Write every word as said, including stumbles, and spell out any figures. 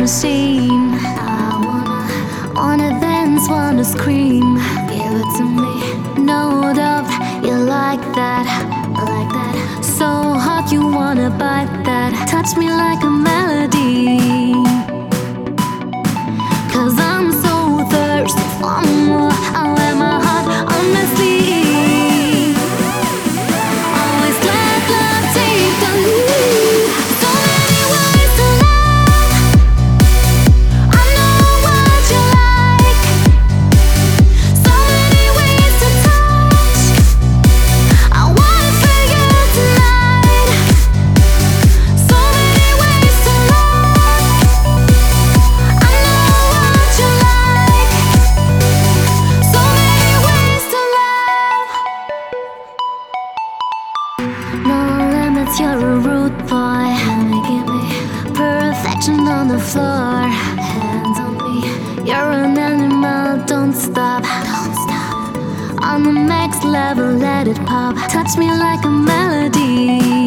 machine. I wanna, wanna dance, wanna scream. Give it to me. No doubt you like that, like that. So hot you wanna bite that. Touch me like a melody. Cause I'm so thirsty for more. I wear my heart on my sleeve. Always glad love take the lead. So many ways to love. I know what you like. So many ways to touch. I want it for you tonight. So many ways to love. I know what you like. So many ways to love. No limits, you're a rude boy. Give me perfection on the floor. Hands on me, you're an animal. Don't stop, don't stop. On the next level, let it pop. Touch me like a melody.